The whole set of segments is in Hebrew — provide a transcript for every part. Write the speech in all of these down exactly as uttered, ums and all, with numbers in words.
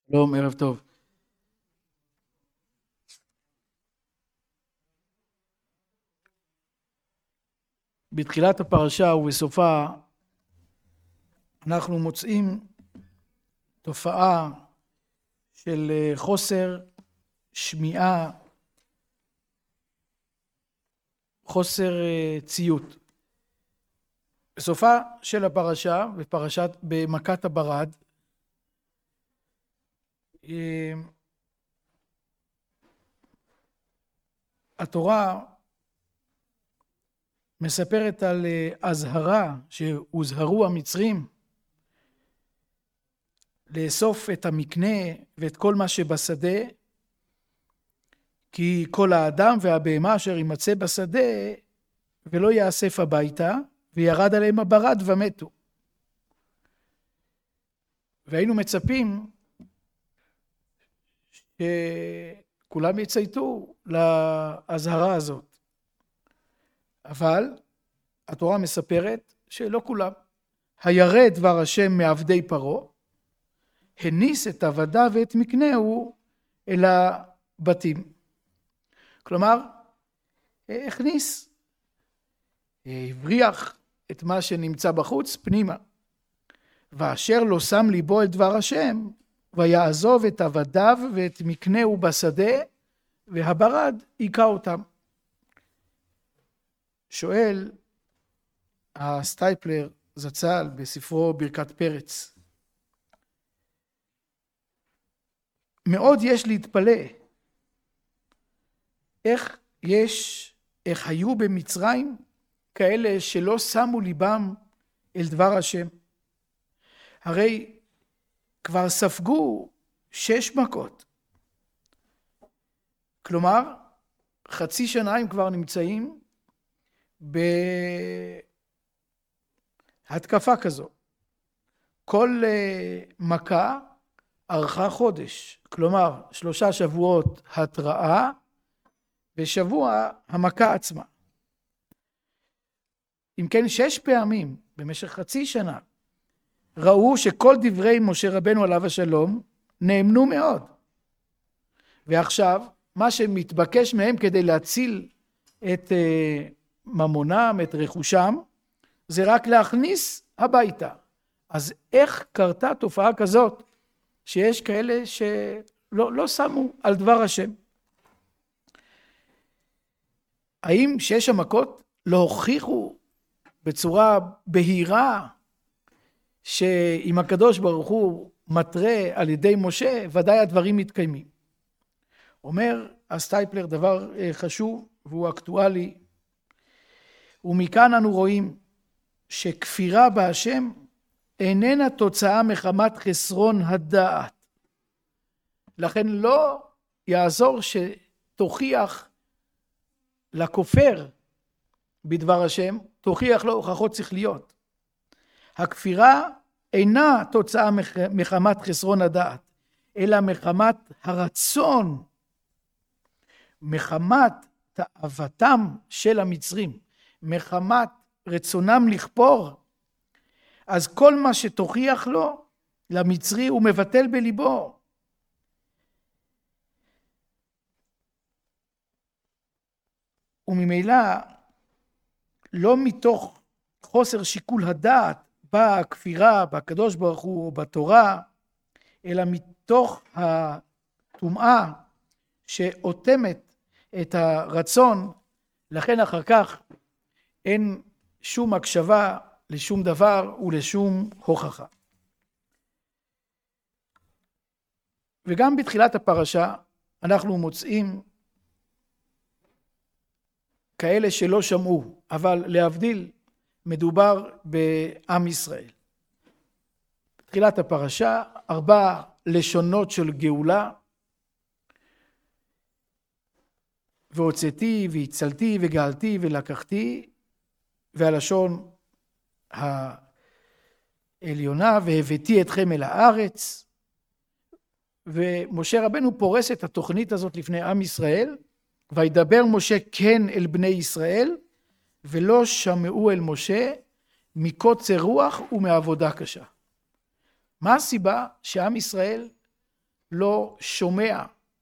שלום, ערב טוב. בתחילת הפרשה ובסופה אנחנו מוצאים תופעה של חוסר שמיעה, חוסר ציות. בסופה של הפרשה, בפרשת, במכת הברד, התורה מספרת על אזהרה שהוזהרו המצרים לאסוף את המקנה ואת כל מה שבשדה, כי כל האדם והבהמה אשר יימצא בשדה ולא יאסף הביתה, וירד עליהם הברד ומתו. והיינו מצפים שכולם יצייתו להזהרה הזאת. אבל התורה מספרת שלא כולם. הירא דבר השם מעבדי פרעה, הניס את עבדיו ואת מקנהו אל הבתים. כלומר, הכניס, הבריח את מה שנמצא בחוץ פנימה. ואשר לא שם ליבו אל דבר השם, ויעזוב את עבדיו ואת מקנהו בשדה, והברד היכה אותם. שואל הסטייפלר זצ"ל בספרו ברכת פרץ, מאוד יש להתפלא איך יש, איך היו במצרים כאלה שלא שמו ליבם אל דבר השם. הרי כבר ספגו שש מכות. כלומר, חצי שנה הם כבר נמצאים בהתקפה כזו. כל מכה ארכה חודש. כלומר, שלושה שבועות התראה, ושבוע המכה עצמה. אם כן, שש פעמים במשך חצי שנה, ראו שכל דברי משה רבנו עליו השלום נאמנו מאוד. ועכשיו, מה שמתבקש מהם כדי להציל את ממונם, את רכושם, זה רק להכניס הביתה. אז איך קרתה תופעה כזאת, שיש כאלה שלא לא שמו על דבר השם? האם שש המכות לא הוכיחו בצורה בהירה, שאם הקדוש ברוך הוא מטרה על ידי משה, ודאי הדברים מתקיימים? אומר הסטייפלר דבר חשוב והוא אקטואלי, ומכאן אנו רואים שכפירה בהשם איננה תוצאה מחמת חסרון הדעת. לכן לא יעזור שתוכיח לכופר בדבר השם, תוכיח לו הוכחות שכליות. הכפירה אינה תוצאה מחמת חסרון הדעת, אלא מחמת הרצון, מחמת תאוותם של המצרים, מחמת רצונם לכפור. אז כל מה שתוכיח לו, למצרי, הוא מבטל בליבו. וממילא, לא מתוך חוסר שיקול הדעת, באה הכפירה בקדוש ברוך הוא או בתורה, אלא מתוך הטומאה שאוטמת את הרצון, לכן אחר כך אין שום הקשבה לשום דבר ולשום הוכחה. וגם בתחילת הפרשה אנחנו מוצאים כאלה שלא שמעו, אבל להבדיל מדובר בעם ישראל. בתחילת הפרשה ארבע לשונות של גאולה, והוצאתי והצלתי וגאלתי ולקחתי, והלשון העליונה והבאתי אתכם אל הארץ. ומשה רבנו פורס את התוכנית הזאת לפני עם ישראל, וידבר משה כן אל בני ישראל, ולא שמעו אל משה מקוצר רוח ומעבודה קשה. מה הסיבה שעם ישראל לא שומע.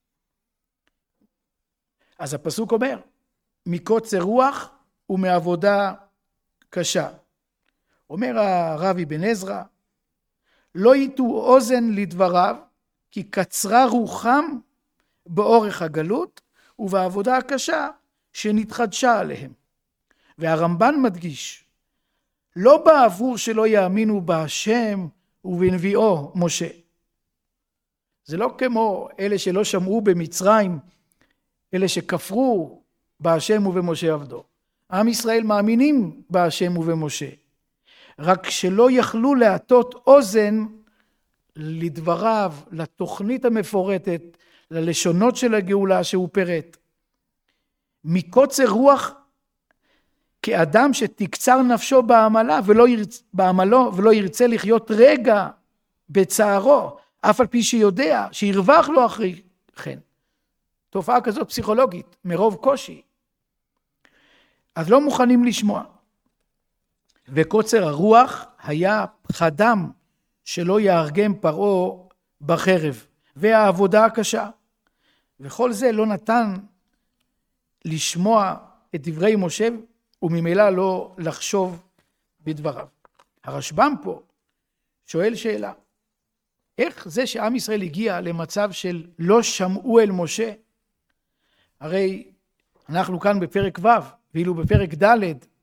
אז הפסוק אומר, מקוצר רוח ומעבודה קשה. אומר הרב אבן עזרא, לא ייתו אוזן לדבריו, כי קצרה רוחם באורך הגלות ובעבודה הקשה שנתחדשה עליהם. והרמב"ן מדגיש, לא בעבור שלא יאמינו בהשם ובנביאו משה. זה לא כמו אלה שלא שמעו במצרים, אלה שכפרו בהשם ובמשה עבדו. עם ישראל מאמינים בהשם ובמשה, רק שלא יכלו להטות אוזן לדבריו, לתוכנית המפורטת, ללשונות של הגאולה שהוא פירט. מקוצר רוח, כאדם שתקצר נפשו בעמלה ולא ירצ... בעמלו ולא ירצה לחיות רגע בצערו, אף על פי שיודע שירווח לו אחרי כן. תופעה כזאת פסיכולוגית, מרוב קושי. אז לא מוכנים לשמוע. וקוצר הרוח היה פחדם שלא יארגם פרעה בחרב, והעבודה הקשה. וכל זה לא נתן לשמוע את דברי משה, וממילא לא לחשוב בדבריו. הרשב"ם פה שואל שאלה, איך זה שעם ישראל הגיע למצב של לא שמעו אל משה? הרי אנחנו כאן בפרק ו', ואילו בפרק ד',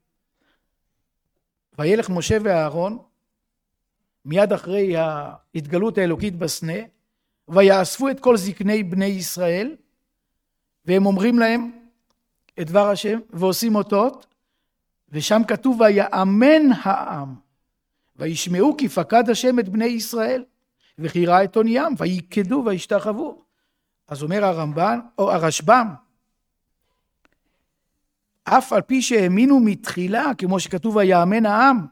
וילך משה ואהרון, מיד אחרי ההתגלות האלוקית בסנה, ויאספו את כל זקני בני ישראל, והם אומרים להם את דבר השם, ועושים אותות, ושם כתוב, ויאמן העם, וישמעו כי פקד השם את בני ישראל, וכי ראה את עוניים, ויקדו וישתחוו. אז אומר הרמב"ן, או הרשב"ם, אף על פי שהאמינו מתחילה, כמו שכתוב, ויאמן העם,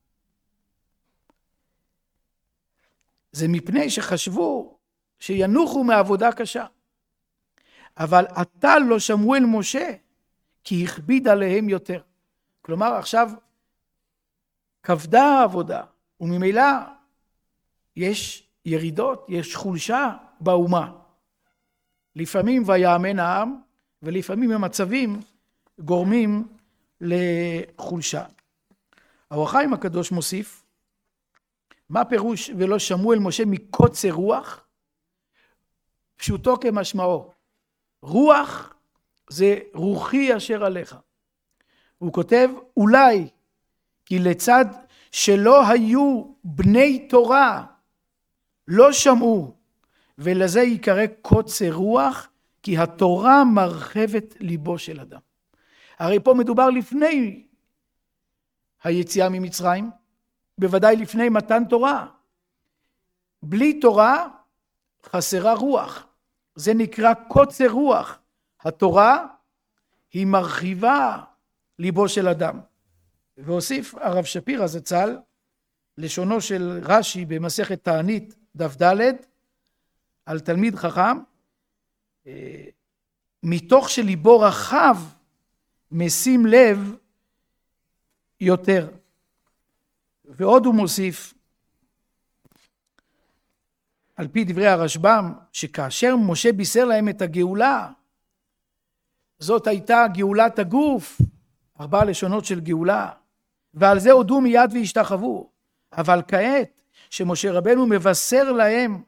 זה מפני שחשבו שינוחו מעבודה קשה. אבל עתה לא שמעו אל משה, כי הכביד עליהם יותר. כלומר, עכשיו כבדה העבודה, וממילא יש ירידות, יש חולשה באומה. לפעמים ויאמן העם, ולפעמים המצבים גורמים לחולשה. האור החיים הקדוש מוסיף, מה פירוש ולא שמעו אל משה מקוצר רוח? פשוטו כמשמעו. רוח זה רוחי אשר עליך. הוא כותב, אולי כי לצד שלא היו בני תורה, לא שמעו, ולזה יקרא קוצר רוח, כי התורה מרחבת ליבו של אדם. הרי פה מדובר לפני היציאה ממצרים, בוודאי לפני מתן תורה. בלי תורה חסרה רוח. זה נקרא קוצר רוח. התורה היא מרחיבה ליבו של אדם. והוסיף הרב שפירא זצ"ל, לשונו של רש"י במסכת תענית דף ד' על תלמיד חכם, מתוך שליבו רחב משים לב יותר. ועוד הוא מוסיף, על פי דברי הרשב"ם, שכאשר משה בישר להם את הגאולה, זאת הייתה גאולת הגוף, ארבע לשונות של גאולה, ועל זה הודו מיד והשתחוו. אבל כעת, שמשה רבנו מבשר להם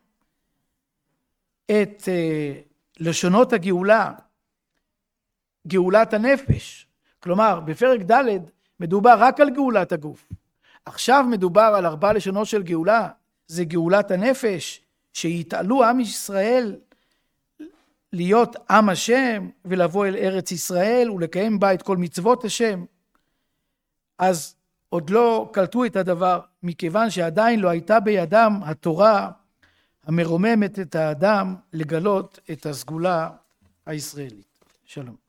את uh, לשונות הגאולה, גאולת הנפש, כלומר בפרק ד' מדובר רק על גאולת הגוף, עכשיו מדובר על ארבע לשונות של גאולה, זה גאולת הנפש, שיתעלו עם ישראל להיות עם השם, ולבוא אל ארץ ישראל, ולקיים בה את כל מצוות השם. אז עוד לא קלטו את הדבר, מכיוון שעדיין לא הייתה בידם התורה, המרוממת את האדם לגלות את הסגולה הישראלית. שלום.